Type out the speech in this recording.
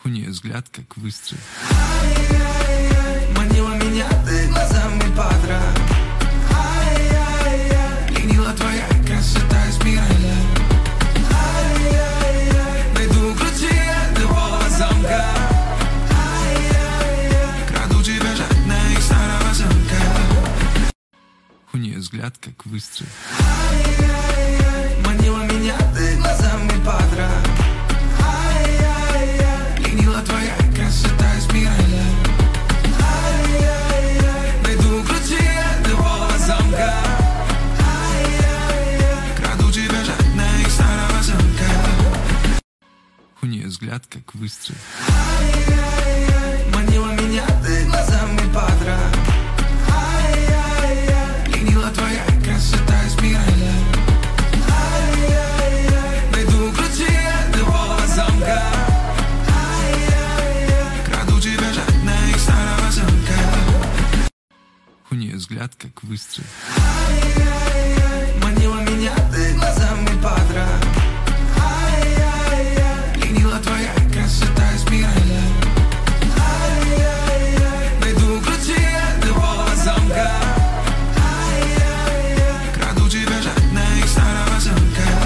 У нее взгляд как выстрел. Манила меня ты глазами подра. Пленила твоя красота из спираля. Найду ключи от любого замка. Краду тебя жадно из старого замка. У нее взгляд как выстрел. Манила меня ты глазами подра. Пленила твоя красота из спираля. Найду ключи от любого замка. Краду тебя жадно из старого замка. У нее взгляд как выстрел. Манила меня ты глазами подра. Пленила твоя красота из спираля. Найду ключи от любого замка. Краду тебя жадно из старого замка. У нее взгляд как выстрел.